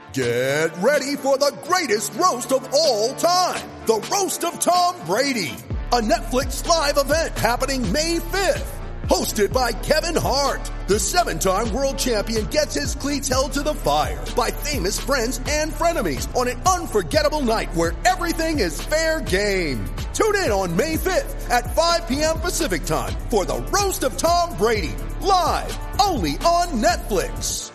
Get ready for the greatest roast of all time, the Roast of Tom Brady, a Netflix live event happening May 5th. Hosted by Kevin Hart, the 7-time world champion gets his cleats held to the fire by famous friends and frenemies on an unforgettable night where everything is fair game. Tune in on May 5th at 5 p.m. Pacific time for the Roast of Tom Brady, live only on Netflix.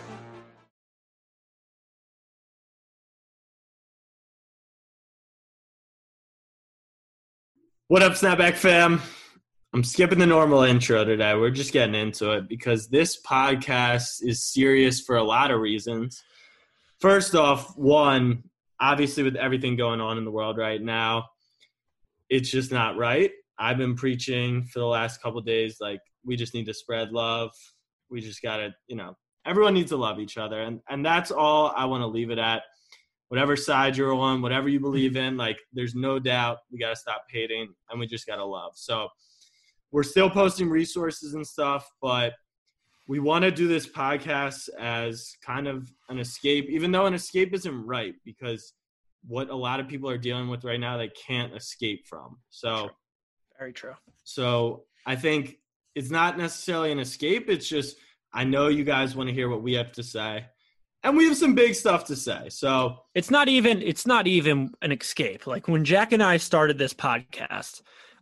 What up, Snapback fam? I'm skipping the normal intro today. We're just getting into it because this podcast is serious for a lot of reasons. First off, one, obviously with everything going on in the world right now, it's just not right. I've been preaching for the last couple of days, like, we just need to spread love. We just got to, everyone needs to love each other. And that's all I want to leave it at. Whatever side you're on, whatever you believe in, like, there's no doubt we got to stop hating and we just got to love. So we're still posting resources and stuff, but we want to do this podcast as kind of an escape, even though an escape isn't right, because what a lot of people are dealing with right now, they can't escape from. So very true. So I think it's not necessarily an escape. It's just, I know you guys want to hear what we have to say. And we have some big stuff to say. So it's not even an escape. Like when Jack and I started this podcast,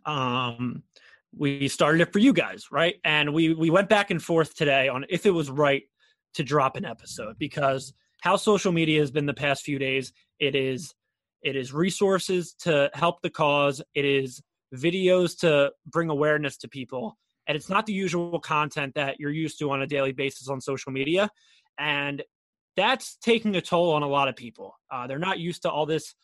we started it for you guys, right? And we went back and forth today on if it was right to drop an episode, because how social media has been the past few days, it is resources to help the cause, it is videos to bring awareness to people, and it's not the usual content that you're used to on a daily basis on social media. And that's taking a toll on a lot of people. They're not used to all this,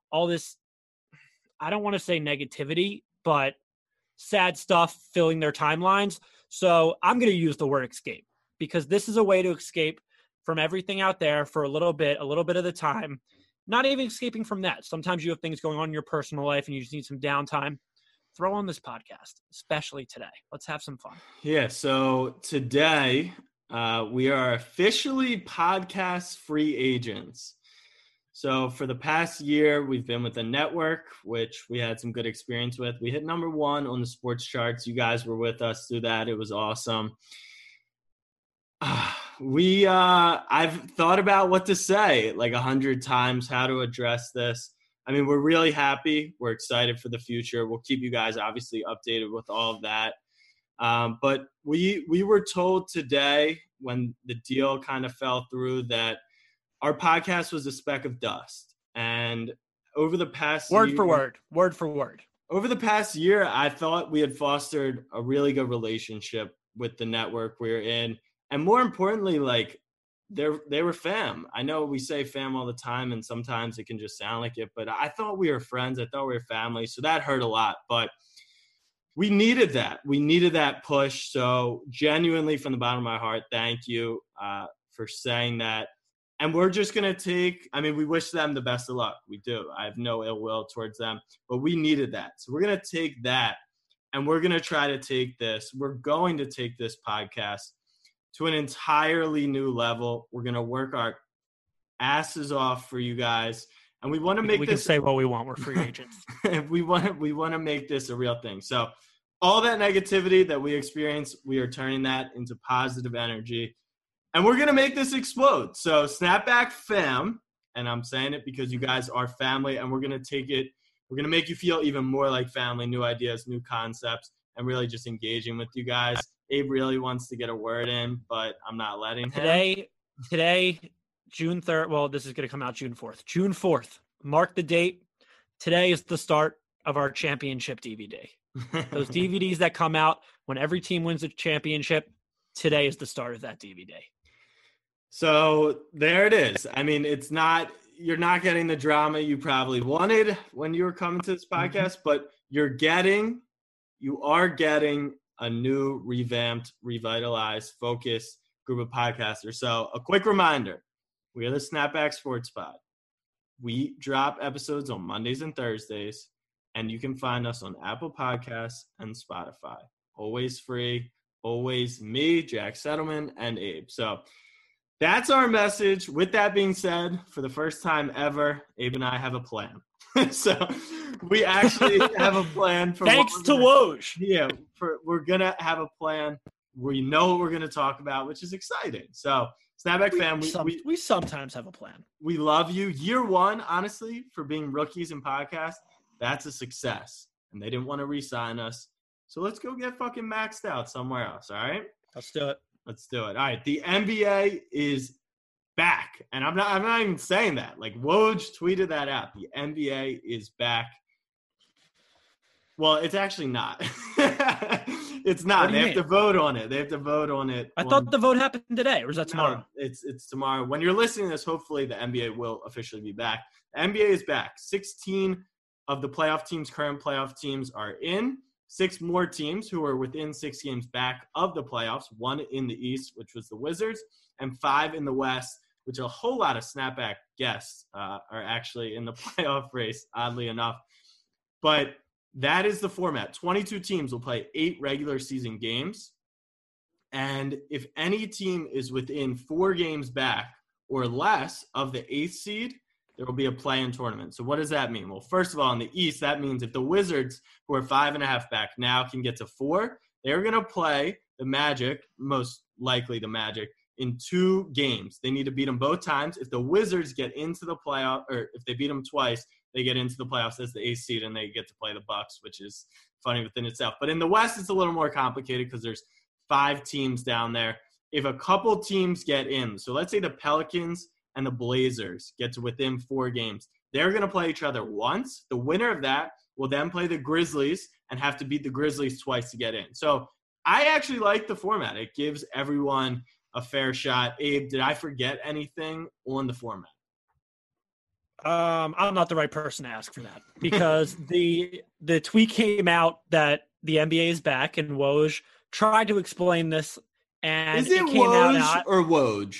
I don't want to say negativity, but sad stuff filling their timelines. So I'm going to use the word escape, because this is a way to escape from everything out there for a little bit of the time. Not even escaping from that. Sometimes you have things going on in your personal life and you just need some downtime. Throw on this podcast, especially today. Let's have some fun. Yeah, so today we are officially podcast free agents. So for the past year, we've been with a network, which we had some good experience with. We hit number 1 on the sports charts. You guys were with us through that. It was awesome. I've thought about what to say like 100 times, how to address this. I mean, we're really happy. We're excited for the future. We'll keep you guys obviously updated with all of that. But we were told today when the deal kind of fell through that our podcast was a speck of dust. And over the past word for word, over the past year, I thought we had fostered a really good relationship with the network we're in. And more importantly, like, they were fam. I know we say fam all the time, and sometimes it can just sound like it, but I thought we were friends. I thought we were family. So that hurt a lot, but we needed that. We needed that push. So genuinely, from the bottom of my heart, thank you for saying that. And we're just going to we wish them the best of luck. We do. I have no ill will towards them, but we needed that. So we're going to take that, and we're going to try to take this. We're going to take this podcast to an entirely new level. We're going to work our asses off for you guys. And we want to make we can say what we want. We're free agents. we want to make this a real thing. So all that negativity that we experience, we are turning that into positive energy. And we're going to make this explode. So Snapback fam, and I'm saying it because you guys are family, and we're going to take it. We're going to make you feel even more like family, new ideas, new concepts, and really just engaging with you guys. Abe really wants to get a word in, but I'm not letting him. Today, June 3rd. Well, this is going to come out June 4th. June 4th. Mark the date. Today is the start of our championship DVD. Those DVDs that come out when every team wins a championship, today is the start of that DVD. So there it is. I mean, you're not getting the drama you probably wanted when you were coming to this podcast, but you are getting a new, revamped, revitalized, focused group of podcasters. So a quick reminder, we are the Snapback Sports Pod. We drop episodes on Mondays and Thursdays, and you can find us on Apple Podcasts and Spotify. Always free, always me, Jack Settleman, and Abe. So That's our message. With that being said, for the first time ever, Abe and I have a plan. So we actually have a plan. For Thanks to Woj. Yeah, we're going to have a plan. We know what we're going to talk about, which is exciting. So Snapback fam, we sometimes have a plan. We love you. Year one, honestly, for being rookies in podcasts, that's a success. And they didn't want to re-sign us. So let's go get fucking maxed out somewhere else, all right? Let's do it. Let's do it. All right, the NBA is back. And I'm not even saying that. Like, Woj tweeted that out. The NBA is back. Well, it's actually not. It's not. They have to vote on it. I thought the vote happened today, or is that tomorrow? No, it's tomorrow. When you're listening to this, hopefully the NBA will officially be back. The NBA is back. 16 of the playoff teams, current playoff teams, are in. 6 more teams who are within 6 games back of the playoffs, 1 in the East, which was the Wizards, and 5 in the West, which a whole lot of Snapback guests are actually in the playoff race, oddly enough. But that is the format. 22 teams will play 8 regular season games. And if any team is within 4 games back or less of the 8th seed, there will be a play-in tournament. So what does that mean? Well, first of all, in the East, that means if the Wizards, who are 5.5 back now, can get to 4, they're going to play the Magic, most likely the Magic, in 2 games. They need to beat them both times. If the Wizards get into the playoff, or if they beat them twice, they get into the playoffs as the 8th seed, and they get to play the Bucks, which is funny within itself. But in the West, it's a little more complicated because there's 5 teams down there. If a couple teams get in, so let's say the Pelicans and the Blazers get to within 4 games, they're going to play each other once. The winner of that will then play the Grizzlies and have to beat the Grizzlies twice to get in. So I actually like the format. It gives everyone a fair shot. Abe, did I forget anything on the format? I'm not the right person to ask for that because the tweet came out that the NBA is back, and Woj tried to explain this, and is it came Woj out or Woj?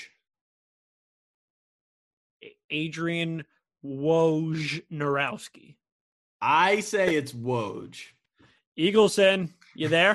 Adrian Wojnarowski. I say it's Woj. Eagleson, you there?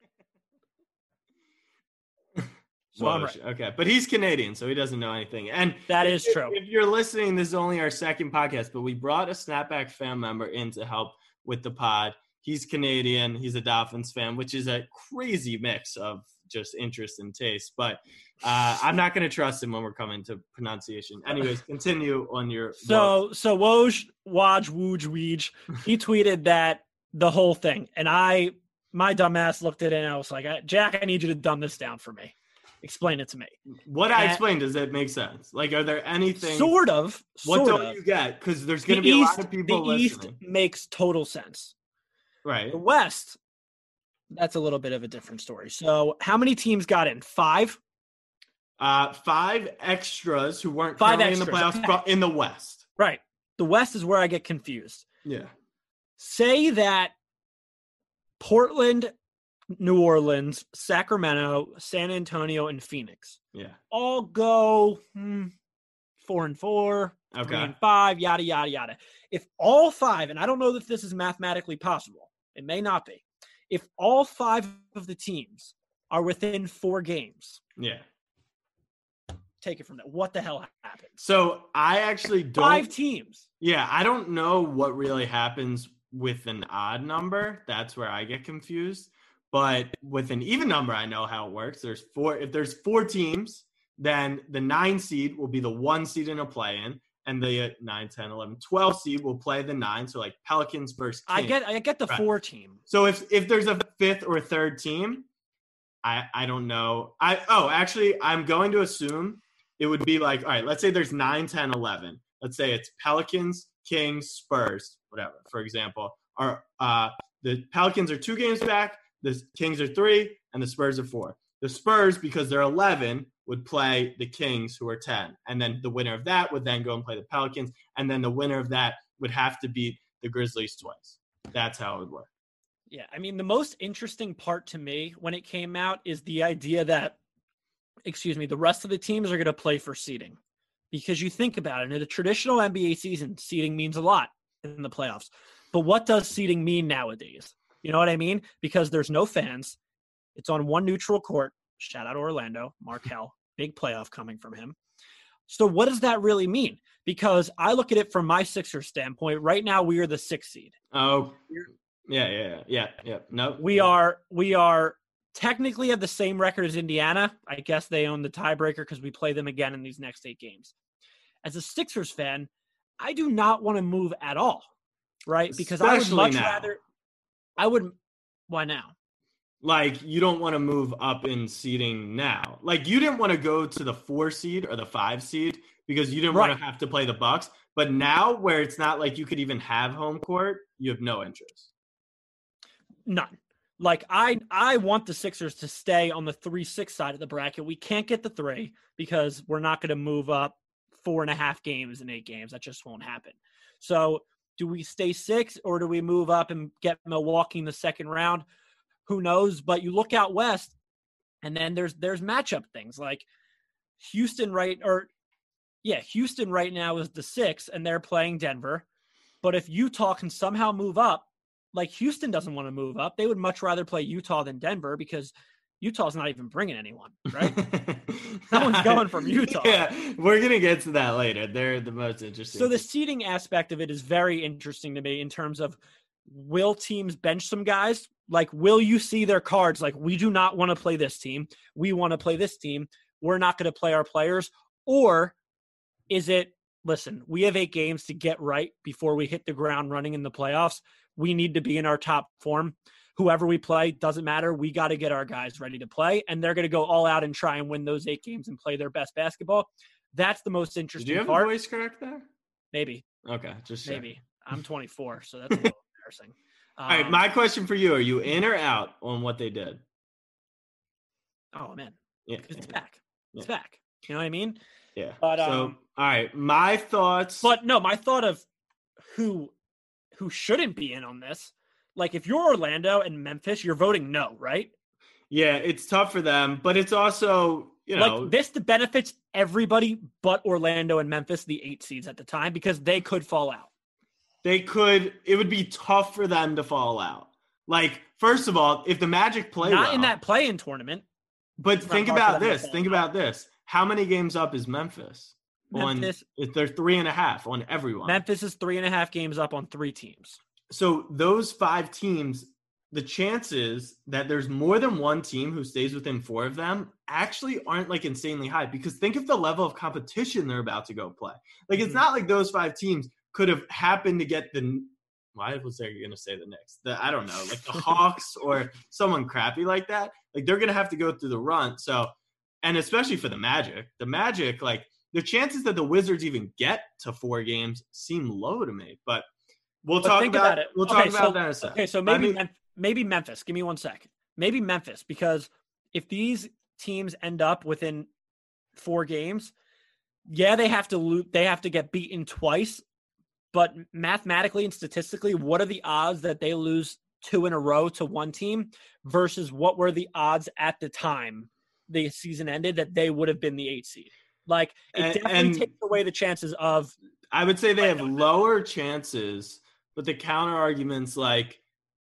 So Woj. I'm right. Okay, but he's Canadian, so he doesn't know anything. And that is true. If you're listening, this is only our second podcast, but we brought a Snapback fan member in to help with the pod. He's Canadian. He's a Dolphins fan, which is a crazy mix of just interest and taste. But I'm not going to trust him when we're coming to pronunciation. Anyways, continue on your. So Woj, he tweeted that the whole thing, and my dumbass looked at it and I was like, Jack, I need you to dumb this down for me. Explain it to me. What I explained, does that make sense? Like, are there anything? Sort of. What don't you get? Because there's going to be a lot of people listening. The East makes total sense. Right. The West, that's a little bit of a different story. So how many teams got in? 5? 5 extras who weren't currently in the playoffs in the West. Right. The West is where I get confused. Yeah. Say that Portland, New Orleans, Sacramento, San Antonio, and Phoenix. Yeah. All go 4-4, 3-5, yada, yada, yada. If all 5, and I don't know if this is mathematically possible, it may not be. If all 5 of the teams are within 4 games. Yeah. Take it from there. What the hell happened? So I actually don't. 5 teams. Yeah. I don't know what really happens with an odd number. That's where I get confused. But with an even number, I know how it works. There's 4. If there's 4 teams, then the 9 seed will be the 1 seed in a play-in, and the 9, 10, 11, 12 seed will play the 9. So like Pelicans versus Kings. I get the 4 team. So if there's a 5th or 3rd team, I don't know. Actually, I'm going to assume it would be like, all right, let's say there's 9, 10, 11. Let's say it's Pelicans, Kings, Spurs, whatever, for example. Or the Pelicans are 2 games back. The Kings are 3, and the Spurs are 4. The Spurs, because they're 11, would play the Kings, who are 10. And then the winner of that would then go and play the Pelicans. And then the winner of that would have to beat the Grizzlies twice. That's how it would work. Yeah, I mean, the most interesting part to me when it came out is the idea that, the rest of the teams are going to play for seeding. Because you think about it, in a traditional NBA season, seeding means a lot in the playoffs. But what does seeding mean nowadays? You know what I mean? Because there's no fans. It's on one neutral court. Shout out Orlando, Markelle. Big playoff coming from him. So what does that really mean? Because I look at it from my Sixers standpoint. Right now, we are the 6th seed. Oh, yeah. No, we are technically have the same record as Indiana. I guess they own the tiebreaker because we play them again in these next 8 games. As a Sixers fan, I do not want to move at all, right? Because Especially why now? Like, you don't want to move up in seeding now. Like, you didn't want to go to the 4 seed or the 5 seed because you didn't want to have to play the Bucks. But now, where it's not like you could even have home court, you have no interest. None. Like, I want the Sixers to stay on the 3-6 side of the bracket. We can't get the 3 because we're not going to move up 4.5 games in 8 games. That just won't happen. So do we stay 6 or do we move up and get Milwaukee in the second round? Who knows? But you look out west, and then there's matchup things like Houston right now is the 6, and they're playing Denver. But if Utah can somehow move up, like Houston doesn't want to move up, they would much rather play Utah than Denver because Utah's not even bringing anyone, right? No one's going from Utah. Yeah, we're going to get to that later. They're the most interesting. So the seeding aspect of it is very interesting to me in terms of, will teams bench some guys? Like, will you see their cards? Like, we do not want to play this team. We want to play this team. We're not going to play our players. Or is it, listen, we have 8 games to get right before we hit the ground running in the playoffs. We need to be in our top form. Whoever we play, doesn't matter. We got to get our guys ready to play. And they're going to go all out and try and win those 8 games and play their best basketball. That's the most interesting part. Do you have a voice crack there? Maybe. Okay, just maybe. Sure. I'm 24, so that's a little embarrassing. All right, my question for you, are you in or out on what they did? Oh, man. Yeah. It's back. It's back. You know what I mean? Yeah. But, so, all right, my thoughts. But no, my thought of who shouldn't be in on this, like if you're Orlando and Memphis, you're voting no, right? Yeah, it's tough for them, but it's also, like this benefits everybody but Orlando and Memphis, the 8 seeds at the time, because they could fall out. It would be tough for them to fall out. Like, first of all, if the Magic play not in that play-in tournament. But think about this. How many games up is Memphis? Memphis. They're 3.5 on everyone. Memphis is 3.5 games up on 3 teams. So those 5 teams, the chances that there's more than one team who stays within 4 of them actually aren't like insanely high, because think of the level of competition they're about to go play. Like, it's not like those 5 teams could have happened to get why was I going to say the Knicks? I don't know, like the Hawks or someone crappy like that. Like, they're going to have to go through the run. So, and especially for the Magic, like the chances that the Wizards even get to 4 games seem low to me, but we'll talk about it. We'll talk about that in a second. Okay. So maybe Memphis, give me 1 second. Maybe Memphis, because if these teams end up within 4 games, yeah, they have to get beaten twice. But mathematically and statistically, what are the odds that they lose 2 in a row to one team versus what were the odds at the time the season ended that they would have been the 8 seed? Like, it definitely takes away the chances of. I would say they have lower chances, but the counter argument's like,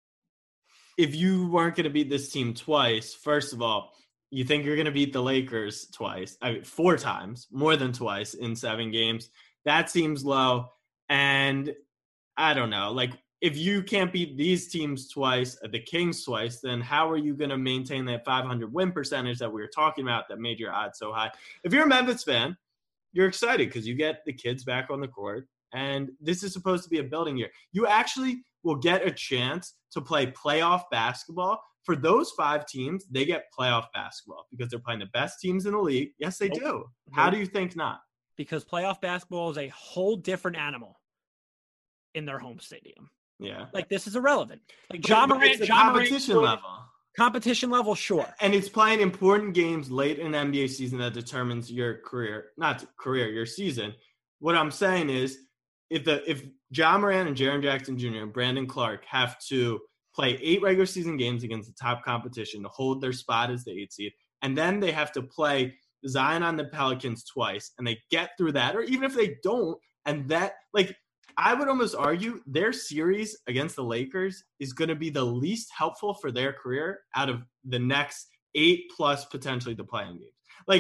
if you weren't going to beat this team twice, first of all, you think you're going to beat the Lakers twice, 4 times, more than twice in 7 games. That seems low. And I don't know, like, if you can't beat these teams twice, the Kings twice, then how are you going to maintain that 500 win percentage that we were talking about that made your odds so high? If you're a Memphis fan, you're excited because you get the kids back on the court, and this is supposed to be a building year. You actually will get a chance to play playoff basketball. For those 5 teams, they get playoff basketball because they're playing the best teams in the league. Yes, they do. How do you think not? Because playoff basketball is a whole different animal in their home stadium. Yeah. Like, this is irrelevant. Like, competition level. Competition level, sure. And it's playing important games late in the NBA season that determines your career, your season. What I'm saying is, if Ja Morant and Jaren Jackson Jr. and Brandon Clark have to play 8 regular season games against the top competition to hold their spot as the 8 seed, and then they have to play Zion on the Pelicans twice, and they get through that, or even if they don't, and that, like, I would almost argue their series against the Lakers is going to be the least helpful for their career out of the next 8 plus potentially the playing games. Like,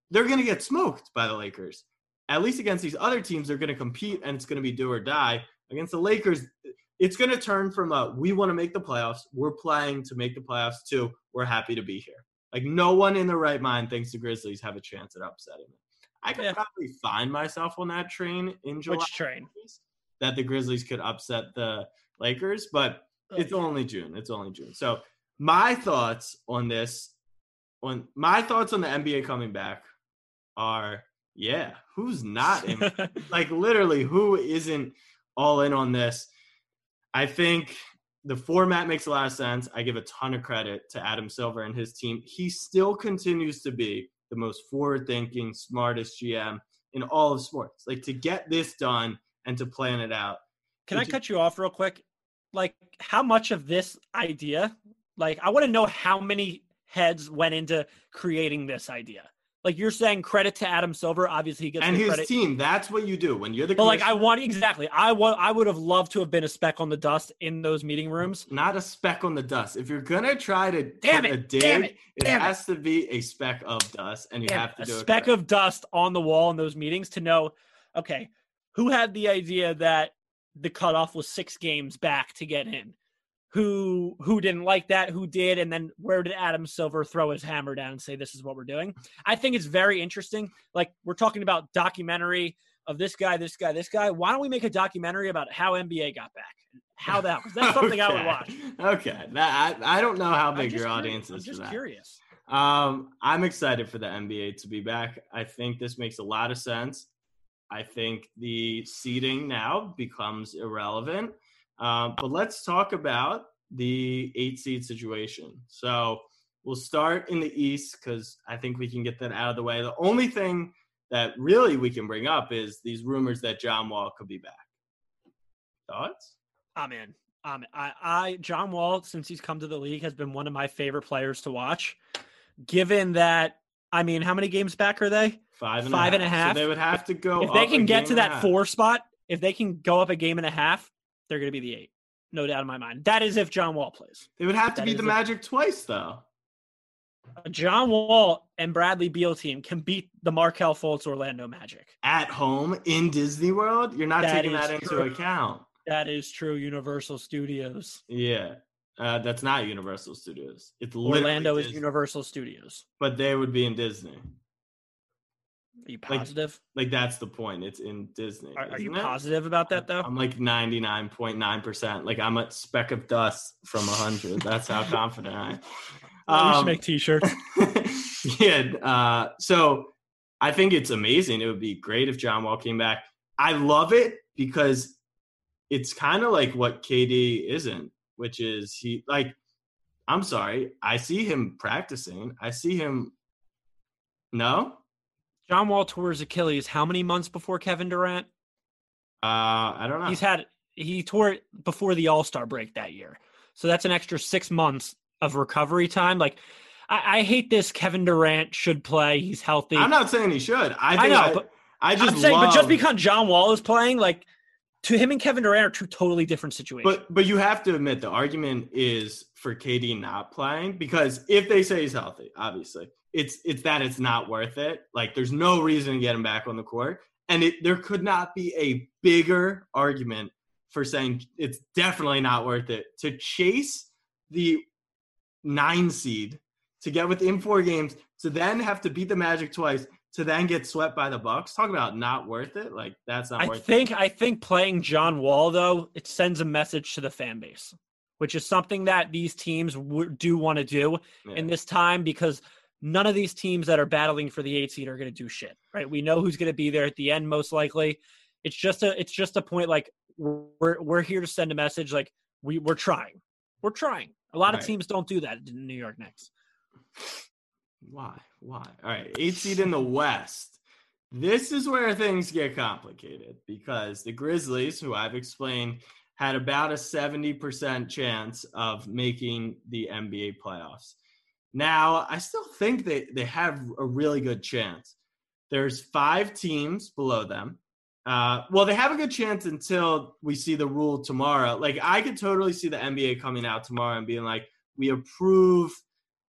they're going to get smoked by the Lakers. At least against these other teams, they're going to compete, and it's going to be do or die. Against the Lakers, it's going to turn from we want to make the playoffs, we're playing to make the playoffs, to we're happy to be here. Like, no one in their right mind thinks the Grizzlies have a chance at upsetting them. I could probably find myself on that train in July. Which train? That the Grizzlies could upset the Lakers, but it's only June. So my thoughts on this, the NBA coming back are, who's not in? Like, literally, who isn't all in on this? I think the format makes a lot of sense. I give a ton of credit to Adam Silver and his team. He still continues to be the most forward-thinking, smartest GM in all of sports. Like, to get this done and to plan it out. Can I cut you off real quick? Like, how much of this idea, like, I want to know how many heads went into creating this idea. Like, you're saying credit to Adam Silver, obviously he gets and his credit. Team. That's what you do when you're the. But like, I would have loved to have been a speck on the dust in those meeting rooms. Not a speck on the dust. If you're gonna try to put a dig, it has to be a speck of dust, and you have to do a speck of dust on the wall in those meetings to know, okay, who had the idea that the cutoff was 6 games back to get in? Who didn't like that? Who did? And then where did Adam Silver throw his hammer down and say, this is what we're doing? I think it's very interesting. Like, we're talking about documentary of this guy. Why don't we make a documentary about how NBA got back? How that was. That's something I would watch. Okay. I don't know how big your audience is. I'm just curious. I'm excited for the NBA to be back. I think this makes a lot of sense. I think the seeding now becomes irrelevant. But let's talk about the 8 seed situation. So we'll start in the East because I think we can get that out of the way. The only thing that really we can bring up is these rumors that John Wall could be back. Thoughts? I'm in. John Wall, since he's come to the league, has been one of my favorite players to watch. Given that, I mean, how many games back are they? 5 and a half. So they would have to go. If they can get to that 4 spot, if they can go up a game and a half, they're going to be the 8. No doubt in my mind. That is if John Wall plays. They would have to beat the Magic twice, though. John Wall and Bradley Beal team can beat the Markelle Fultz Orlando Magic. At home in Disney World? You're not taking that into account. That is true. Universal Studios. Yeah. That's not Universal Studios. It's Orlando Disney. Is Universal Studios. But they would be in Disney. Are you positive? Like that's the point. It's in Disney. Are you positive about that, though? I'm like 99.9%. Like, I'm a speck of dust from 100. That's how confident I am. We should make T-shirts. Yeah. So I think it's amazing. It would be great if John Wall came back. I love it because it's kind of like what KD isn't, which is I'm sorry. I see him practicing. I see him. No? John Wall tore his Achilles how many months before Kevin Durant? I don't know. He tore it before the All-Star break that year. So that's an extra 6 months of recovery time. Like, I hate this. Kevin Durant should play. He's healthy. I'm not saying he should. But just because John Wall is playing, like, to him and Kevin Durant are 2 totally different situations. But you have to admit the argument is for KD not playing, because if they say he's healthy, obviously it's that it's not worth it. Like, there's no reason to get him back on the court, and there could not be a bigger argument for saying it's definitely not worth it to chase the 9 seed, to get within 4 games, to then have to beat the Magic twice, to then get swept by the Bucks. Talk about not worth it. Like, that's not worth it. I think playing John Wall, though, it sends a message to the fan base, which is something that these teams do want to do in this time, because none of these teams that are battling for the 8 seed are going to do shit, right? We know who's going to be there at the end, most likely. It's just a point, like, we're here to send a message, like, we're trying. We're trying. A lot of teams don't do that in New York Knicks. Why? All right, 8 seed in the West. This is where things get complicated, because the Grizzlies, who I've explained, had about a 70% chance of making the NBA playoffs. Now, I still think they have a really good chance. There's 5 teams below them. Well, they have a good chance until we see the rule tomorrow. Like, I could totally see the NBA coming out tomorrow and being like, we approve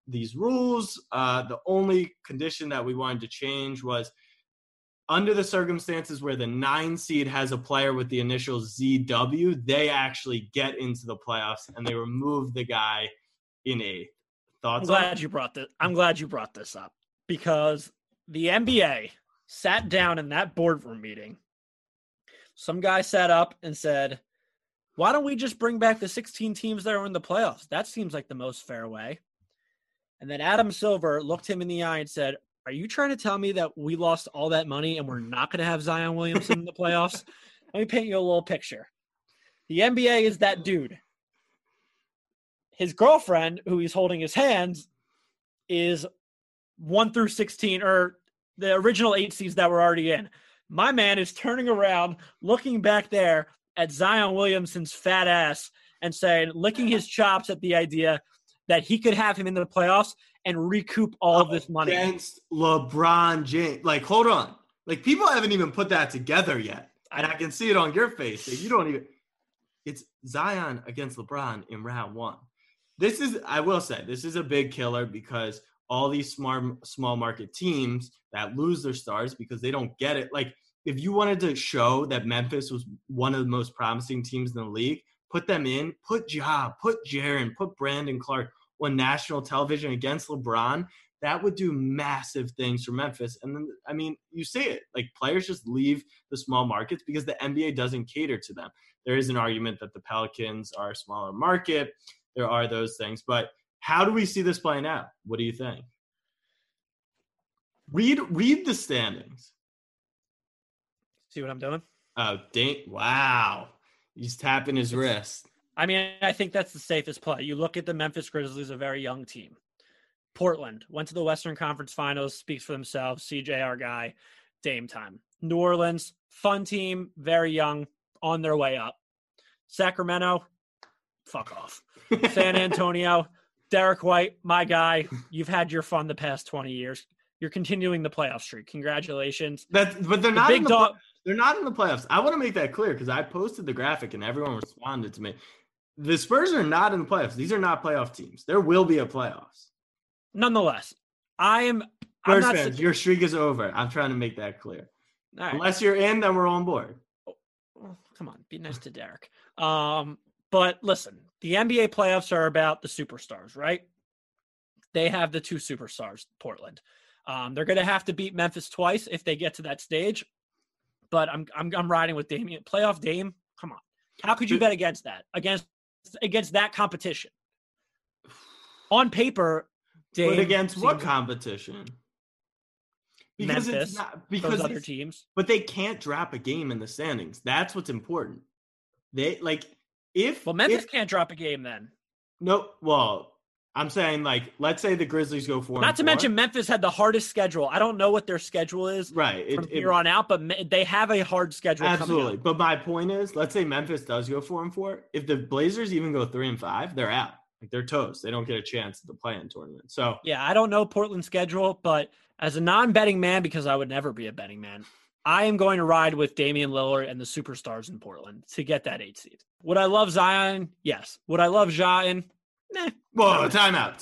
these rules. The only condition that we wanted to change was under the circumstances where the 9 seed has a player with the initial ZW, they actually get into the playoffs, and they remove the guy in 8th. Thoughts? I'm glad you brought this up, because the NBA sat down in that boardroom meeting. Some guy sat up and said, why don't we just bring back the 16 teams that are in the playoffs? That seems like the most fair way. And then Adam Silver looked him in the eye and said, are you trying to tell me that we lost all that money and we're not going to have Zion Williamson in the playoffs? Let me paint you a little picture. The NBA is that dude. His girlfriend, who he's holding his hands, is 1 through 16, or the original 8 seeds that were already in. My man is turning around, looking back there at Zion Williamson's fat ass and saying, licking his chops at the idea that he could have him in the playoffs and recoup all of this money. Against LeBron James. Like, hold on. Like, people haven't even put that together yet. And I can see it on your face. Like, you don't even – it's Zion against LeBron in round 1. This is – I will say, this is a big killer because all these small market teams that lose their stars because they don't get it. Like, if you wanted to show that Memphis was one of the most promising teams in the league, put them in, put Ja, put Jaren, put Brandon Clark on national television against LeBron. That would do massive things for Memphis. And then, I mean, you see it. Like, players just leave the small markets because the NBA doesn't cater to them. There is an argument that the Pelicans are a smaller market. There are those things. But how do we see this playing out? What do you think? Read the standings. See what I'm doing? Oh, wow. He's tapping his wrist. I mean, I think that's the safest play. You look at the Memphis Grizzlies, a very young team. Portland went to the Western Conference Finals, speaks for themselves. CJ, our guy, Dame time. New Orleans, fun team, very young, on their way up. Sacramento, fuck off. San Antonio, Derek White, my guy. You've had your fun the past 20 years. You're continuing the playoff streak. Congratulations. But they're not they're not in the playoffs. I want to make that clear because I posted the graphic and everyone responded to me. The Spurs are not in the playoffs. These are not playoff teams. There will be a playoffs. Nonetheless, Spurs fans, your streak is over. I'm trying to make that clear. Right. Unless you're in, then we're on board. Oh, come on, be nice to Derek. But listen, the NBA playoffs are about the superstars, right? They have the 2 superstars, Portland. They're going to have to beat Memphis twice if they get to that stage. But I'm riding with Damian. Playoff Dame, come on. How could you bet against that? Against that competition? On paper, Dame. But against what competition? Because Memphis, it's not because those other teams. But they can't drop a game in the standings. That's what's important. Memphis can't drop a game then. No, well, I'm saying, like, let's say the Grizzlies go 4-4. Not to mention Memphis had the hardest schedule. I don't know what their schedule is from here on out, but they have a hard schedule. Absolutely. But my point is, let's say Memphis does go 4-4. If the Blazers even go 3-5, they're out. Like, they're toast. They don't get a chance at the play-in tournament. So yeah, I don't know Portland's schedule, but as a non-betting man, because I would never be a betting man, I am going to ride with Damian Lillard and the superstars in Portland to get that 8 seed. Would I love Zion? Yes. Would I love Ja? Nah. Whoa, time out.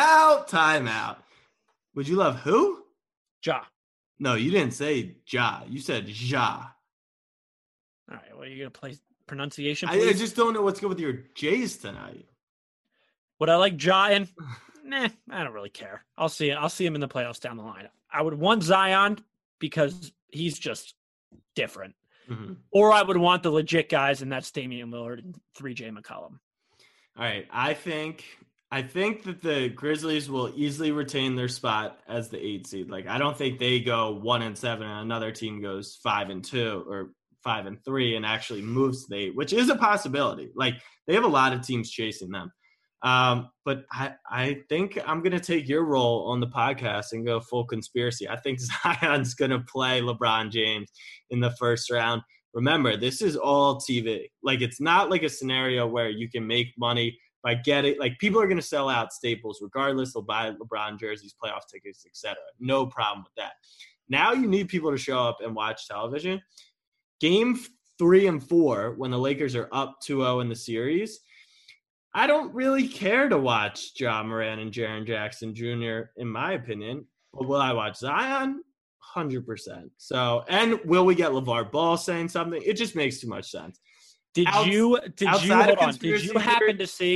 Would you love who? Ja. No, you didn't say Ja. You said Ja. All right, well, are you going to play pronunciation, I just don't know what's good with your J's tonight. Would I like Ja in? Nah, I don't really care. I'll see him in the playoffs down the line. I would want Zion because he's just different. Mm-hmm. Or I would want the legit guys, and that's Damian Lillard and 3J McCollum. All right, I think that the Grizzlies will easily retain their spot as the 8 seed. Like, I don't think they go 1-7 and another team goes 5-2 or 5-3 and actually moves to the 8, which is a possibility. Like, they have a lot of teams chasing them. But I think I'm going to take your role on the podcast and go full conspiracy. I think Zion's going to play LeBron James in the first round. Remember, this is all TV. Like, it's not like a scenario where you can make money by getting – like, people are going to sell out Staples regardless. They'll buy LeBron jerseys, playoff tickets, etc. No problem with that. Now you need people to show up and watch television. Game 3 and 4, when the Lakers are up 2-0 in the series, I don't really care to watch Ja Morant and Jaren Jackson Jr., in my opinion. But will I watch Zion? 100%. So, and will we get LeVar Ball saying something? It just makes too much sense. Did you happen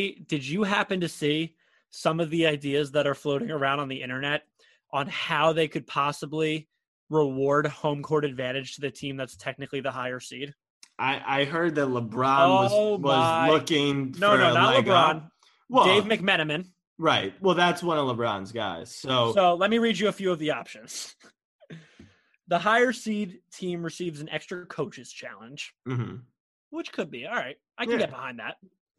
to see some of the ideas that are floating around on the internet on how they could possibly reward home court advantage to the team that's technically the higher seed? I heard that LeBron was looking not LeBron. Up. Well, Dave McMenamin. Right. Well, that's one of LeBron's guys. So let me read you a few of the options. The higher seed team receives an extra coaches challenge, which could be. All right. I can get behind that.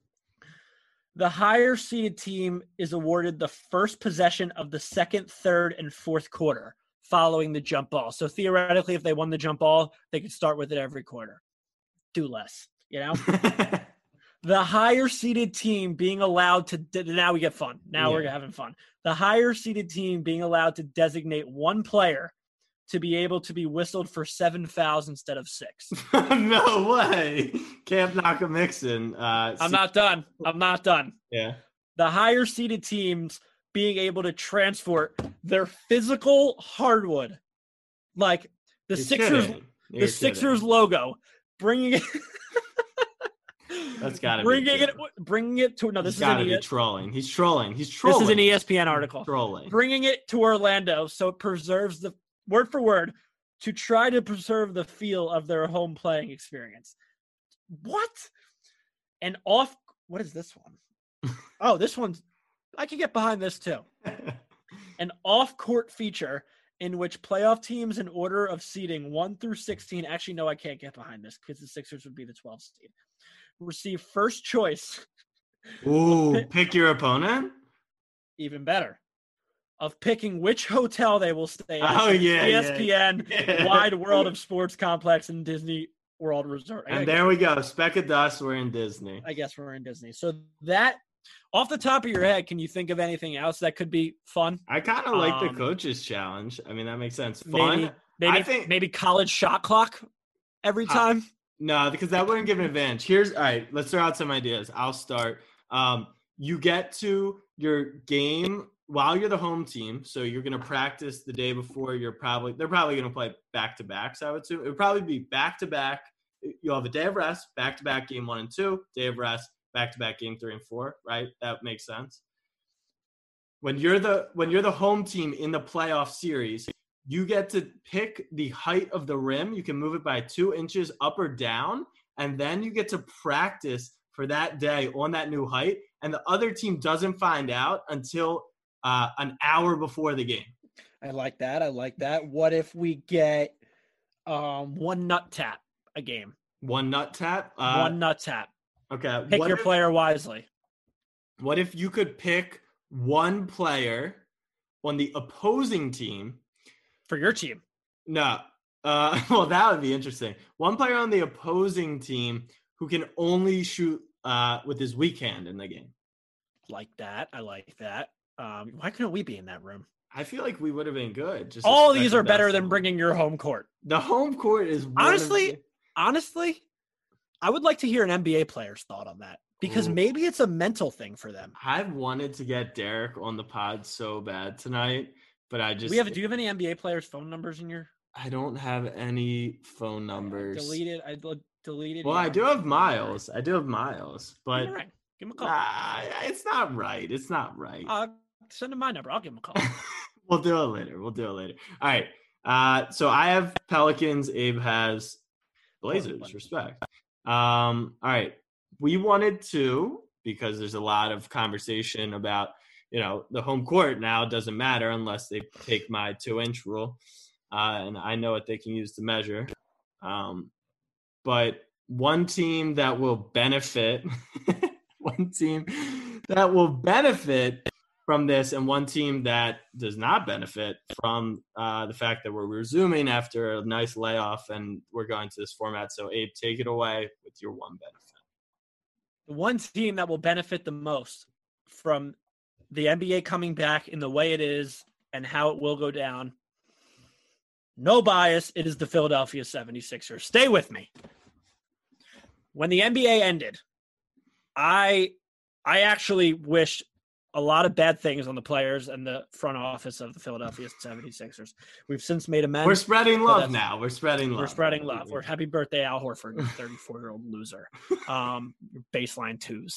The higher seeded team is awarded the first possession of the second, third, and fourth quarter following the jump ball. So theoretically, if they won the jump ball, they could start with it every quarter. Do less, you know? The higher seeded team being allowed to now we get fun. Now we're having fun. The higher seeded team being allowed to designate one player to be able to be whistled for 7 fouls instead of 6. No way. Camp Nakamixon. I'm not done. Yeah. The higher seeded teams being able to transport their physical hardwood, like the Sixers logo, bringing it. That's got to bringing it to no. This is trolling. He's trolling. This is an ESPN article. Trolling. Bringing it to Orlando so it preserves the word for word to try to preserve the feel of their home playing experience. What? And what is this one? Oh, this one's. I can get behind this too. An off-court feature in which playoff teams in order of seeding 1 through 16. Actually, no, I can't get behind this because the Sixers would be the 12th seed. Receive first choice. Ooh, pick your opponent? Even better. Of picking which hotel they will stay at. Oh, yeah. ESPN Wide World of Sports Complex and Disney World Resort. And there we go. Speck of dust. We're in Disney. I guess we're in Disney. So that, off the top of your head, can you think of anything else that could be fun? I kind of like the coaches challenge. I mean, that makes sense. Fun. Maybe college shot clock every time. No, because that wouldn't give an advantage. All right, let's throw out some ideas. I'll start. You get to your game while you're the home team, so you're going to practice the day before. They're probably going to play back-to-backs, I would assume. It would probably be back-to-back. You'll have a day of rest, back-to-back game 1 and 2, day of rest, back-to-back game 3 and 4, right? That makes sense. When you're the home team in the playoff series, you get to pick the height of the rim. You can move it by 2 inches up or down, and then you get to practice for that day on that new height, and the other team doesn't find out until an hour before the game. I like that. What if we get one nut tap a game? One nut tap? One nut tap. Okay. Pick your player wisely. What if you could pick one player on the opposing team for your team? No. Well, that would be interesting. One player on the opposing team who can only shoot with his weak hand in the game. I like that. Why couldn't we be in that room? I feel like we would have been good. Just all of these are better than bringing your home court. The home court is honestly, I would like to hear an NBA player's thought on that because maybe it's a mental thing for them. I've wanted to get Derek on the pod so bad tonight, but do you have any NBA players' phone numbers in your? I don't have any phone numbers. I deleted. Well, I do have Miles, but right. Give him a call. It's not right. Send him my number. I'll give him a call. We'll do it later. All right. So I have Pelicans. Abe has Blazers. Respect. All right. We wanted to, because there's a lot of conversation about, the home court now doesn't matter unless they take my 2-inch rule. And I know what they can use to measure. But one team that will benefit from this, and one team that does not benefit from the fact that we're resuming after a nice layoff and we're going to this format. So, Abe, take it away with your one benefit. The one team that will benefit the most from the NBA coming back in the way it is and how it will go down, no bias, it is the Philadelphia 76ers. Stay with me. When the NBA ended, I I actually wish a lot of bad things on the players and the front office of the Philadelphia 76ers. We've since made amends. We're spreading love now. We're spreading love. We're happy birthday, Al Horford, you 34-year-old loser. Baseline twos.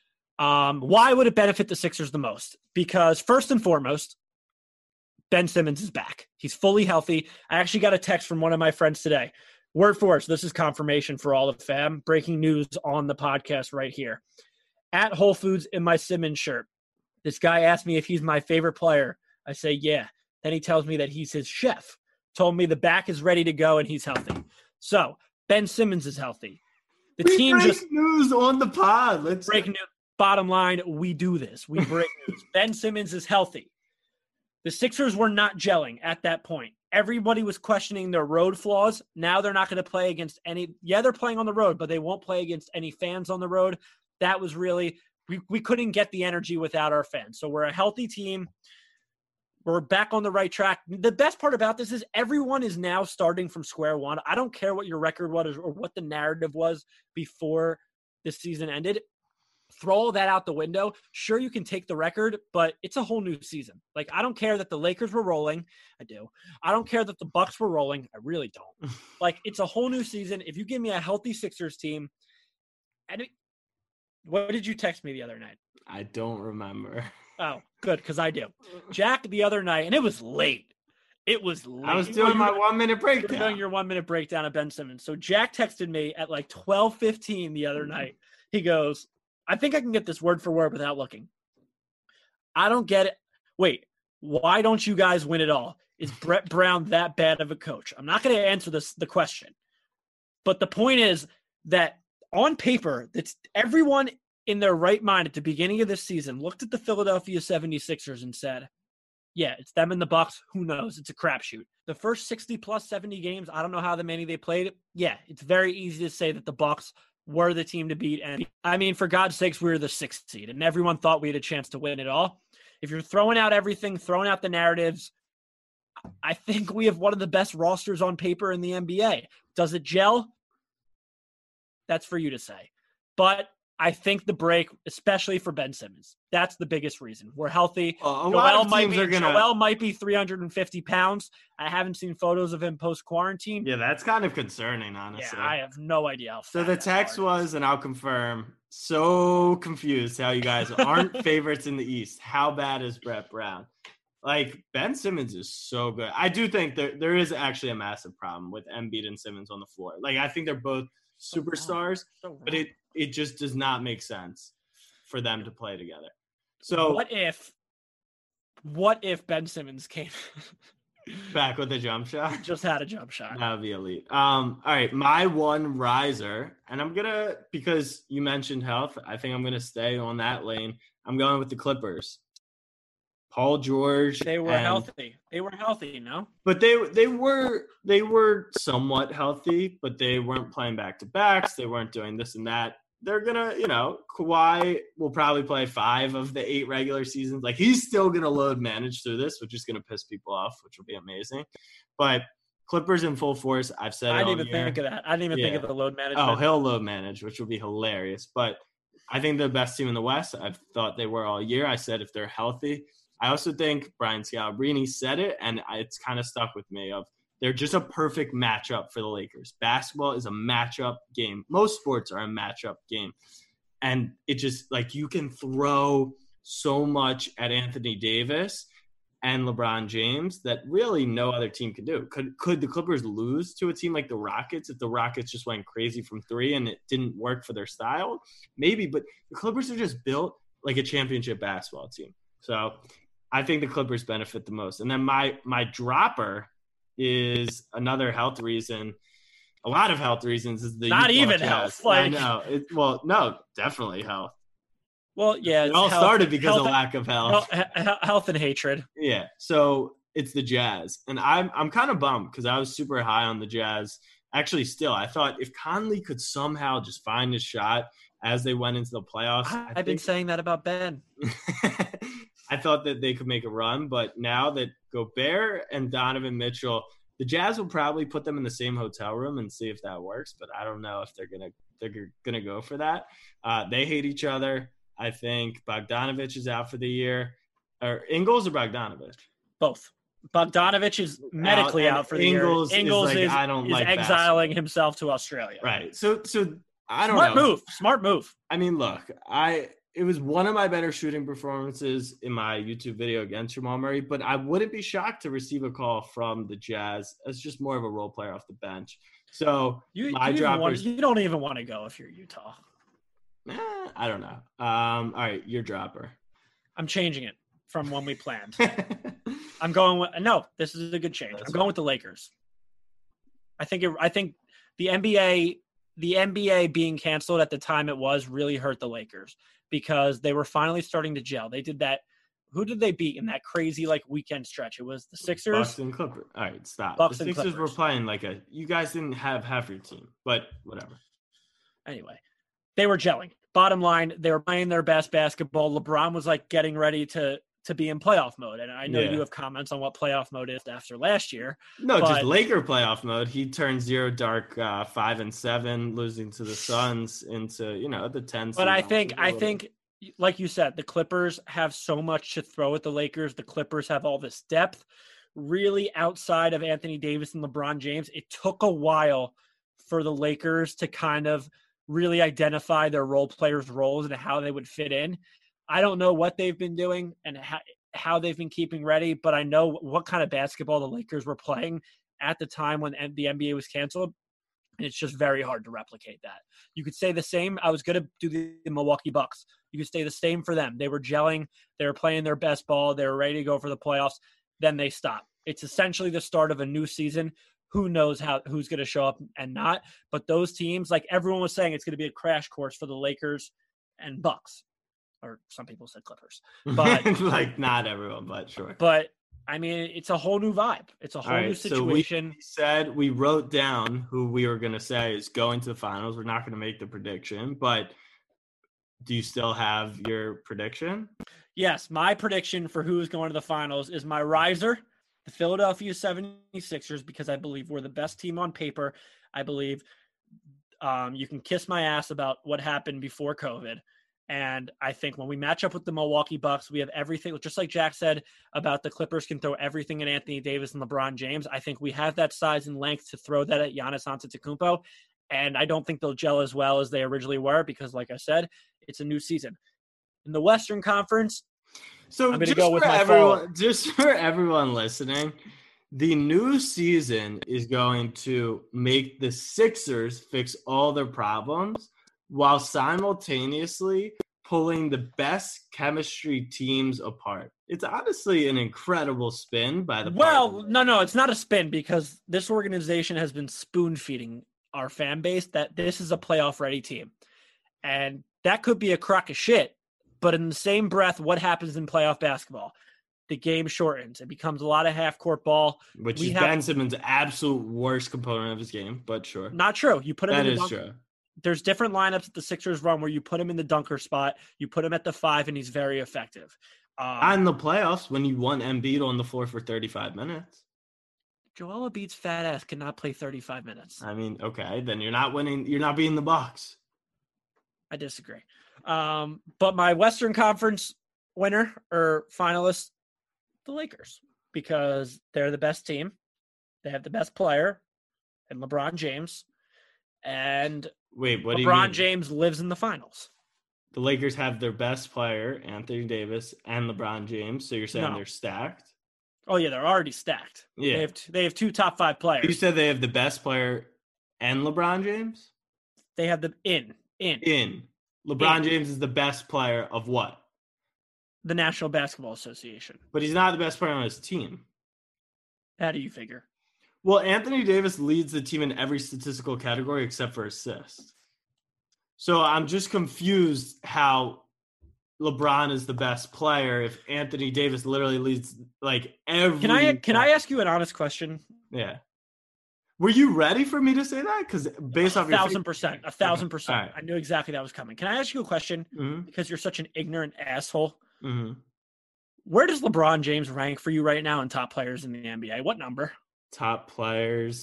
Why would it benefit the Sixers the most? Because first and foremost, Ben Simmons is back. He's fully healthy. I actually got a text from one of my friends today. Word for it. So this is confirmation for all the fam. Breaking news on the podcast right here. At Whole Foods in my Simmons shirt. This guy asked me if he's my favorite player. I say, yeah. Then he tells me that he's his chef. Told me the back is ready to go and he's healthy. So Ben Simmons is healthy. The team just news on the pod. Let's break news. Bottom line, we do this. We break news. Ben Simmons is healthy. The Sixers were not gelling at that point. Everybody was questioning their road flaws. Now they're not going to play against any. Yeah, they're playing on the road, but they won't play against any fans on the road. That was really. We couldn't get the energy without our fans. So we're a healthy team. We're back on the right track. The best part about this is everyone is now starting from square one. I don't care what your record was or what the narrative was before the season ended. Throw all that out the window. Sure, you can take the record, but it's a whole new season. Like, I don't care that the Lakers were rolling. I do. I don't care that the Bucks were rolling. I really don't. Like, it's a whole new season. If you give me a healthy Sixers team, and what did you text me the other night? I don't remember. Oh, good, because I do. Jack the other night, and it was late. It was late. I was doing my 1 minute breakdown. You're doing your 1 minute breakdown of Ben Simmons. So Jack texted me at like 12:15 the other night. He goes, I think I can get this word for word without looking. I don't get it. Wait, why don't you guys win it all? Is Brett Brown that bad of a coach? I'm not going to answer the question. But the point is that on paper, that's everyone in their right mind at the beginning of this season looked at the Philadelphia 76ers and said, yeah, it's them and the Bucks. Who knows? It's a crapshoot. The first 60 plus 70 games, I don't know how many they played. Yeah, it's very easy to say that the Bucks were the team to beat. And I mean, for God's sakes, we were the 6th seed, and everyone thought we had a chance to win it all. If you're throwing out everything, throwing out the narratives, I think we have one of the best rosters on paper in the NBA. Does it gel? That's for you to say. But I think the break, especially for Ben Simmons, that's the biggest reason. We're healthy. Joel might be 350 pounds. I haven't seen photos of him post-quarantine. Yeah, that's kind of concerning, honestly. Yeah, I have no idea how So the text was, and I'll confirm, so confused how you guys aren't favorites in the East. How bad is Brett Brown? Like, Ben Simmons is so good. I do think there is actually a massive problem with Embiid and Simmons on the floor. Like, I think they're both superstars, but it just does not make sense for them to play together. So what if Ben Simmons came back with a jump shot? Just had a jump shot. That would be elite. All right, my one riser, and I'm gonna, because you mentioned health, I think I'm gonna stay on that lane. I'm going with the Clippers. Paul George. They were healthy. They were healthy, no? But they were somewhat healthy, but they weren't playing back-to-backs. They weren't doing this and that. They're going to, Kawhi will probably play 5 of the 8 regular seasons. Like, he's still going to load manage through this, which is going to piss people off, which will be amazing. But Clippers in full force, I've said I didn't even think of that. I didn't even think of the load management. Oh, he'll load manage, which will be hilarious. But I think they're the best team in the West. I've thought they were all year. I said if they're healthy. I also think Brian Scalabrine said it, and it's kind of stuck with me, of they're just a perfect matchup for the Lakers. Basketball is a matchup game. Most sports are a matchup game. And it just, like, you can throw so much at Anthony Davis and LeBron James that really no other team can do. Could the Clippers lose to a team like the Rockets if the Rockets just went crazy from 3 and it didn't work for their style? Maybe, but the Clippers are just built like a championship basketball team. So I think the Clippers benefit the most. And then my dropper is another health reason. A lot of health reasons is the not Utah even Jazz. Health. Like, I know. No, definitely health. Well, yeah, it all started because of lack of health. Health and hatred. Yeah. So it's the Jazz, and I'm kind of bummed because I was super high on the Jazz. Actually, still, I thought if Conley could somehow just find his shot as they went into the playoffs. I've been saying that about Ben. I thought that they could make a run, but now that Gobert and Donovan Mitchell, the Jazz will probably put them in the same hotel room and see if that works. But I don't know if they're gonna go for that. They hate each other. I think Bogdanovich is out for the year. Or Ingles or Bogdanovich? Both. Bogdanovich is medically out for the year. Ingles is I don't like exiling basketball. himself to Australia. Right. So I don't know. Smart move. I mean, look, it was one of my better shooting performances in my YouTube video against Jamal Murray, but I wouldn't be shocked to receive a call from the Jazz as just more of a role player off the bench. So you don't even want to go if you're Utah. I don't know. All right, your dropper. I'm changing it from when we planned. I'm going with this is a good change. I'm going with the Lakers. I think the NBA being canceled at the time it was really hurt the Lakers because they were finally starting to gel. They did that. Who did they beat in that crazy weekend stretch? It was the Sixers. Bucks and Clippers. All right, stop. Bucks the Sixers were playing you guys didn't have half your team, but whatever. Anyway, they were gelling. Bottom line, they were playing their best basketball. LeBron was getting ready to be in playoff mode. And I know you have comments on what playoff mode is after last year. No, just Laker playoff mode. He turned zero dark 5-7, losing to the Suns into, the 10. But I think like you said, the Clippers have so much to throw at the Lakers. The Clippers have all this depth. Really outside of Anthony Davis and LeBron James, it took a while for the Lakers to kind of really identify their role players' roles and how they would fit in. I don't know what they've been doing and how they've been keeping ready, but I know what kind of basketball the Lakers were playing at the time when the NBA was canceled, and it's just very hard to replicate that. You could say the same. I was going to do the Milwaukee Bucks. You could say the same for them. They were gelling. They were playing their best ball. They were ready to go for the playoffs. Then they stopped. It's essentially the start of a new season. Who knows who's going to show up and not. But those teams, like everyone was saying, it's going to be a crash course for the Lakers and Bucks. Or some people said Clippers, but not everyone, but sure. But I mean, it's a whole new vibe. It's a whole new situation. So we wrote down who we were going to say is going to the finals. We're not going to make the prediction, but do you still have your prediction? Yes. My prediction for who is going to the finals is my riser, the Philadelphia 76ers, because I believe we're the best team on paper. I believe you can kiss my ass about what happened before COVID. And I think when we match up with the Milwaukee Bucks, we have everything, just like Jack said about the Clippers can throw everything at Anthony Davis and LeBron James. I think we have that size and length to throw that at Giannis Antetokounmpo. And I don't think they'll gel as well as they originally were because, like I said, it's a new season. In the Western Conference, so I'm going to go with just for everyone listening, the new season is going to make the Sixers fix all their problems while simultaneously pulling the best chemistry teams apart. It's honestly an incredible spin by the No, it's not a spin because this organization has been spoon-feeding our fan base that this is a playoff-ready team. And that could be a crock of shit, but in the same breath, what happens in playoff basketball? The game shortens. It becomes a lot of half-court ball. Which is Ben Simmons' absolute worst component of his game, but sure. Not true. You put him in the true. There's different lineups that the Sixers run where you put him in the dunker spot, you put him at the 5, and he's very effective. In the playoffs, when you want Embiid on the floor for 35 minutes. Joel Embiid's fat ass cannot play 35 minutes. I mean, okay, then you're not winning. You're not beating the Bucks. I disagree. But my Western Conference winner or finalist, the Lakers, because they're the best team. They have the best player, and LeBron James. And wait, what do you mean? LeBron James lives in the finals. The Lakers have their best player, Anthony Davis, and LeBron James. So you're saying they're stacked? Oh yeah, they're already stacked. Yeah, they have 2 top 5 players. You said they have the best player and LeBron James? They have the in. LeBron James is the best player of what? The National Basketball Association. But he's not the best player on his team. How do you figure? Well, Anthony Davis leads the team in every statistical category except for assists. So I'm just confused how LeBron is the best player if Anthony Davis literally leads every. Can I ask you an honest question? Yeah. Were you ready for me to say that? Because based off 1,000%, 1,000%. Right. I knew exactly that was coming. Can I ask you a question? Mm-hmm. Because you're such an ignorant asshole. Mm-hmm. Where does LeBron James rank for you right now in top players in the NBA? What number? Top players.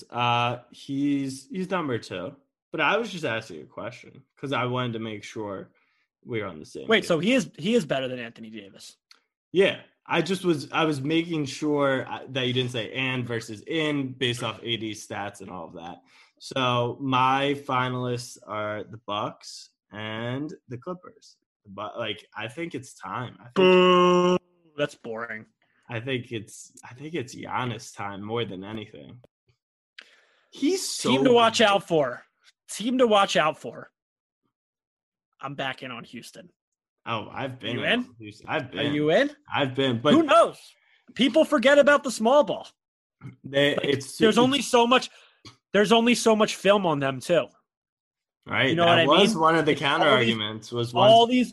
He's number 2. But I was just asking a question because I wanted to make sure we're on the same Wait, page. so he is better than Anthony Davis. Yeah. I was making sure that you didn't say and versus in based off AD stats and all of that. So my finalists are the Bucks and the Clippers. But I think it's time. Boo! That's boring. I think it's Giannis time more than anything. He's so team to watch out for. Team to watch out for. I'm back in on Houston. Oh, I've been in? I've been. Are you in? I've been, but who knows? People forget about the small ball. There's only so much film on them too. Right. You know what I mean? That was one of the counter arguments. All these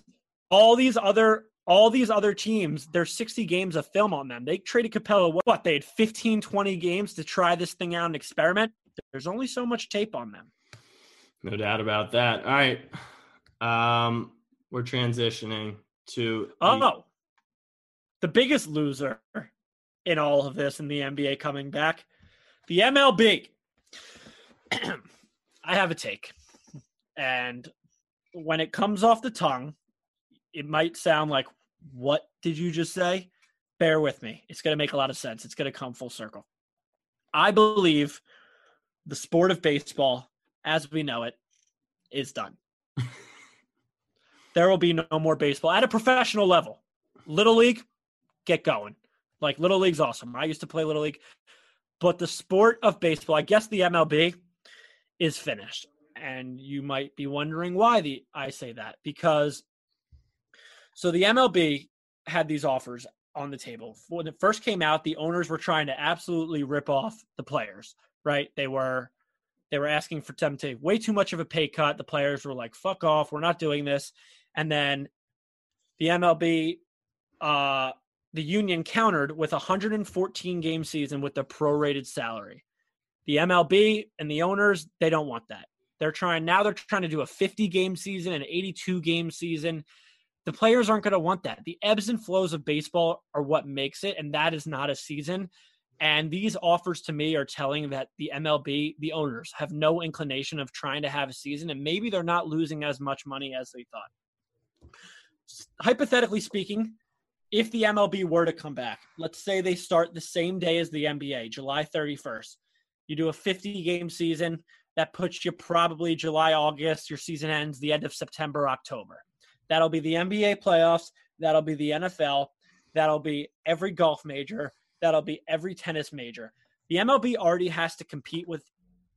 other teams, there's 60 games of film on them. They traded Capella. They had 15, 20 games to try this thing out and experiment. There's only so much tape on them. No doubt about that. All right. We're transitioning to the biggest loser in all of this in the NBA coming back, the MLB. I have a take. And when it comes off the tongue, it might sound like, what did you just say? Bear with me. It's going to make a lot of sense. It's going to come full circle. I believe the sport of baseball, as we know it, is done. There will be no more baseball at a professional level. Little League, get going. Little League's awesome. I used to play Little League. But the sport of baseball, I guess the MLB, is finished. And you might be wondering why I say that. Because so the MLB had these offers on the table. When it first came out, the owners were trying to absolutely rip off the players, right? They were asking for them to take way too much of a pay cut. The players were like, fuck off, we're not doing this. And then the MLB, the union countered with a 114-game season with the prorated salary. The MLB and the owners, they don't want that. They're trying to do a 50-game season, an 82-game season. The players aren't going to want that. The ebbs and flows of baseball are what makes it, and that is not a season. And these offers to me are telling that the MLB, the owners, have no inclination of trying to have a season, and maybe they're not losing as much money as they thought. Hypothetically speaking, if the MLB were to come back, let's say they start the same day as the NBA, July 31st. You do a 50-game season. That puts you probably July, August. Your season ends the end of September, October. That'll be the NBA playoffs. That'll be the NFL. That'll be every golf major. That'll be every tennis major. The MLB already has to compete with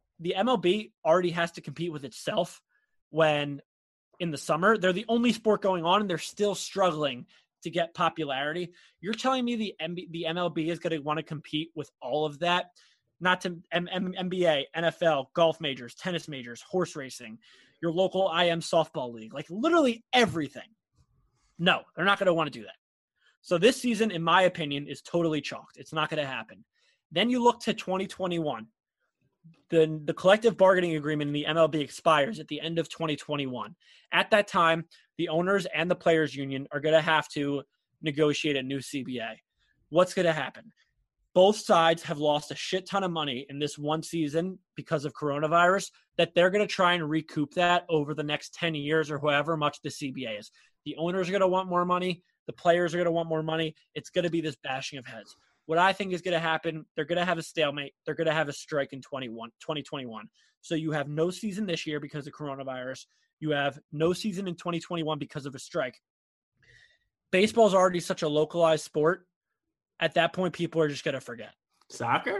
itself when in the summer. They're the only sport going on, and they're still struggling to get popularity. You're telling me the MLB is going to want to compete with all of that? Not to NBA, NFL, golf majors, tennis majors, horse racing, your local IM softball league, literally everything. No, they're not going to want to do that. So this season, in my opinion, is totally chalked. It's not going to happen. Then you look to 2021. The collective bargaining agreement in the MLB expires at the end of 2021. At that time, the owners and the players union are going to have to negotiate a new CBA. What's going to happen? Both sides have lost a shit ton of money in this one season because of coronavirus that they're going to try and recoup that over the next 10 years or however much the CBA is. The owners are going to want more money. The players are going to want more money. It's going to be this bashing of heads. What I think is going to happen, they're going to have a stalemate. They're going to have a strike in 2021. So you have no season this year because of coronavirus. You have no season in 2021 because of a strike. Baseball is already such a localized sport. At that point, people are just going to forget. Soccer?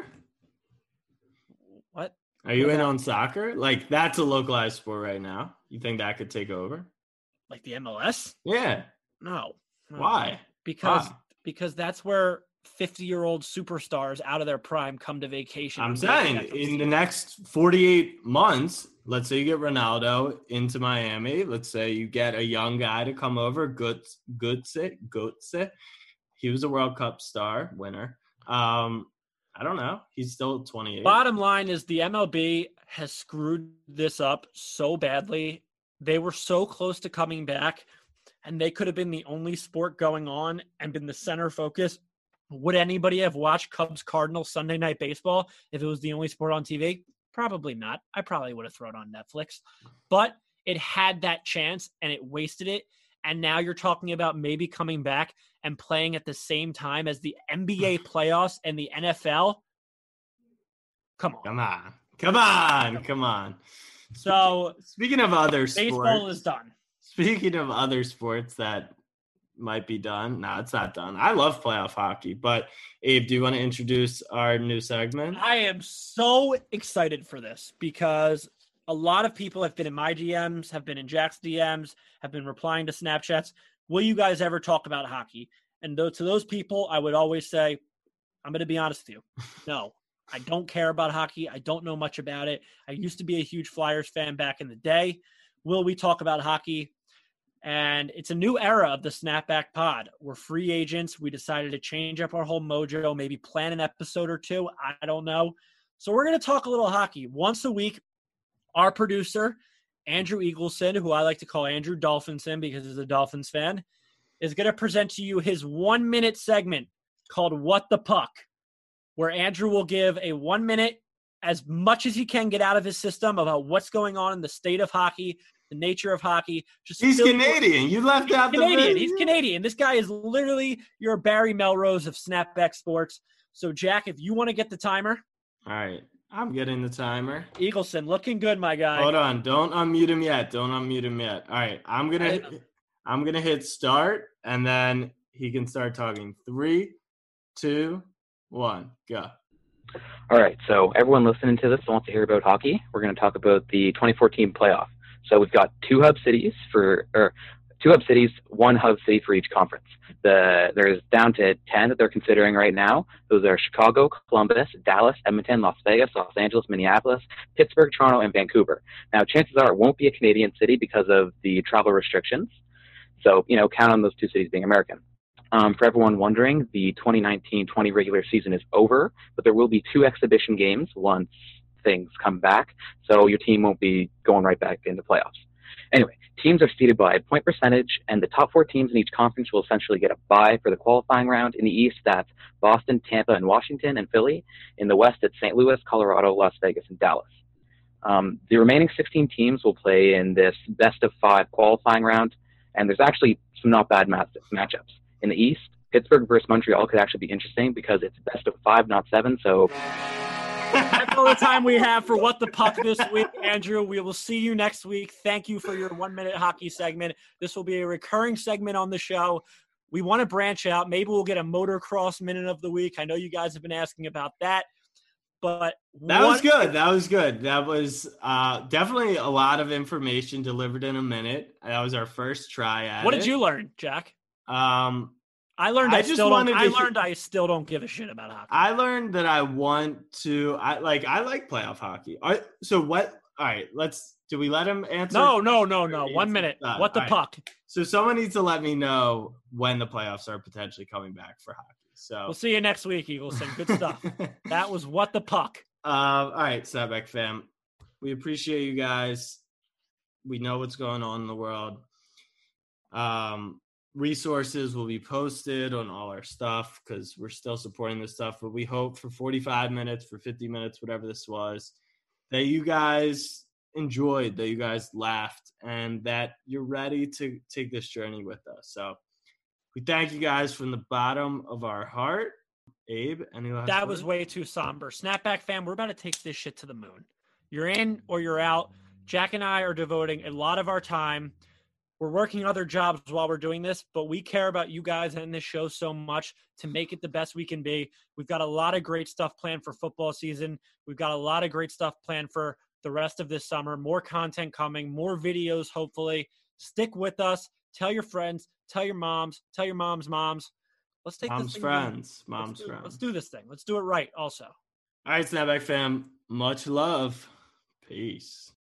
What? Are you in on soccer? That's a localized sport right now. You think that could take over? Like the MLS? Yeah. No. Why? Because that's where 50-year-old superstars out of their prime come to vacation. I'm saying in the next 48 months, let's say you get Ronaldo into Miami. Let's say you get a young guy to come over, Götze. He was a World Cup star winner. I don't know. He's still 28. Bottom line is the MLB has screwed this up so badly. They were so close to coming back, and they could have been the only sport going on and been the center focus. Would anybody have watched Cubs-Cardinals Sunday Night Baseball if it was the only sport on TV? Probably not. I probably would have thrown it on Netflix. But it had that chance, and it wasted it. and now you're talking about maybe coming back and playing at the same time as the NBA playoffs and the NFL. Come on. So speaking of other baseball sports, is done. Speaking of other sports that might be done. No, it's not done. I love playoff hockey, but Abe, do you want to introduce our new segment? I am so excited for this because a lot of people have been in my DMs, have been in Jack's DMs, have been replying to Snapchats. Will you guys ever talk about hockey? And to those people, I would always say, I'm going to be honest with you. No, I don't care about hockey. I don't know much about it. I used to be a huge Flyers fan back in the day. Will we talk about hockey? And it's a new era of the Snapback Pod. We're free agents. We decided to change up our whole mojo, maybe plan an episode or two. I don't know. So we're going to talk a little hockey. Once a week, our producer, Andrew Eagleson, who I like to call Andrew Dolphinson because he's a Dolphins fan, is going to present to you his 1-minute segment called What the Puck, where Andrew will give a 1 minute, as much as he can get out of his system about what's going on in the state of hockey, the nature of hockey. He's Canadian. You left out the Canadian. He's Canadian. This guy is literally your Barry Melrose of Snapback Sports. So, Jack, if you want to get the timer. All right. I'm getting the timer. Eagleson, looking good, my guy. Hold on. Don't unmute him yet. All right. I'm gonna hit start, and then he can start talking. 3, 2, 1, go. All right. So everyone listening to this wants to hear about hockey. We're going to talk about the 2014 playoff. So we've got two hub cities, one hub city for each conference. There's down to 10 that they're considering right now. Those are Chicago, Columbus, Dallas, Edmonton, Las Vegas, Los Angeles, Minneapolis, Pittsburgh, Toronto, and Vancouver. Now, chances are it won't be a Canadian city because of the travel restrictions. So, count on those two cities being American. For everyone wondering, the 2019-20 regular season is over, but there will be 2 exhibition games once things come back, so your team won't be going right back into playoffs. Anyway, teams are seeded by point percentage, and the top 4 teams in each conference will essentially get a bye for the qualifying round. In the East, that's Boston, Tampa, and Washington, and Philly. In the West, it's St. Louis, Colorado, Las Vegas, and Dallas. The remaining 16 teams will play in this best-of-5 qualifying round, and there's actually some not bad matchups. In the East, Pittsburgh versus Montreal could actually be interesting because it's best-of-5, not 7, so... That's all the time we have for What the Puck this week, Andrew. We will see you next week. Thank you for your 1-minute hockey segment. This will be a recurring segment on the show. We want to branch out. Maybe we'll get a motocross minute of the week. I know you guys have been asking about that. But that was good. That was definitely a lot of information delivered in a minute. That was our first try at it. What did you learn, Jack? I learned I still don't give a shit about hockey. I learned that I want to. I like playoff hockey. So what? All right, do we let him answer? No. 1 minute. What the puck? So someone needs to let me know when the playoffs are potentially coming back for hockey. So we'll see you next week, Eagleson. Good stuff. That was What the Puck. All right, Snapback fam. We appreciate you guys. We know what's going on in the world. Resources will be posted on all our stuff because we're still supporting this stuff. But we hope for 45 minutes, for 50 minutes, whatever this was, that you guys enjoyed, that you guys laughed, and that you're ready to take this journey with us. So we thank you guys from the bottom of our heart. Abe, any last That word? was way too somber. Snapback fam, we're about to take this shit to the moon. You're in or you're out. Jack and I are devoting a lot of our time. We're working other jobs while we're doing this, but we care about you guys and this show so much to make it the best we can be. We've got a lot of great stuff planned for football season. We've got a lot of great stuff planned for the rest of this summer. More content coming, more videos, hopefully. Stick with us. Tell your friends. Tell your moms. Tell your moms. Let's take this thing. Mom's friends. Let's do this thing. Let's do it right also. All right, Snapback fam. Much love. Peace.